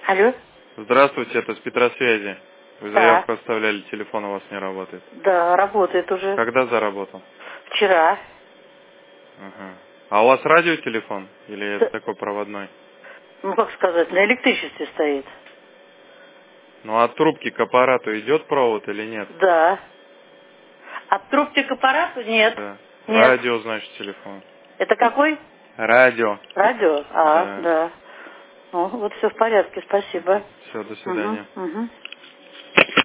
Алло? Здравствуйте, это с Петросвязи. Вы заявку оставляли, телефон у вас не работает. Да, работает уже. Когда заработал? Вчера. Ага. А у вас радиотелефон? Или это такой проводной? Ну, как сказать, на электричестве стоит. Ну, от трубки к аппарату идет провод или нет? Да. От трубки к аппарату нет. Да. Нет. Радио, значит, телефон. Это какой? Радио. Радио? Да. Да. Ну, вот все в порядке, спасибо. Все, до свидания. Угу.